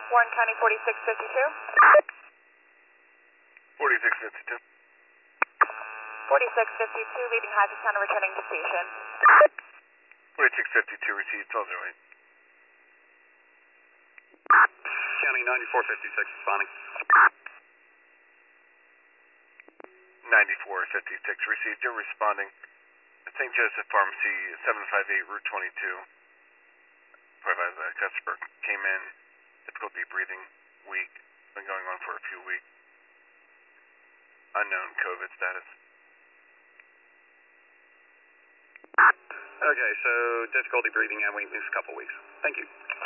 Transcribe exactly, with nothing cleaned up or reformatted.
Warren County forty-six fifty-two. forty-six fifty-two. forty-six fifty-two, leaving Hackettstown and returning to station. forty-six fifty-two, received twelve oh eight. County ninety-four fifty-six, responding. ninety-four fifty-six, received. You're responding. Saint Joseph Pharmacy, seven five eight, Route twenty-two. Provided that customer came in, difficulty breathing, weak, been going on for a few weeks. Unknown COVID status. Okay, so difficulty breathing and weakness, a couple weeks. Thank you.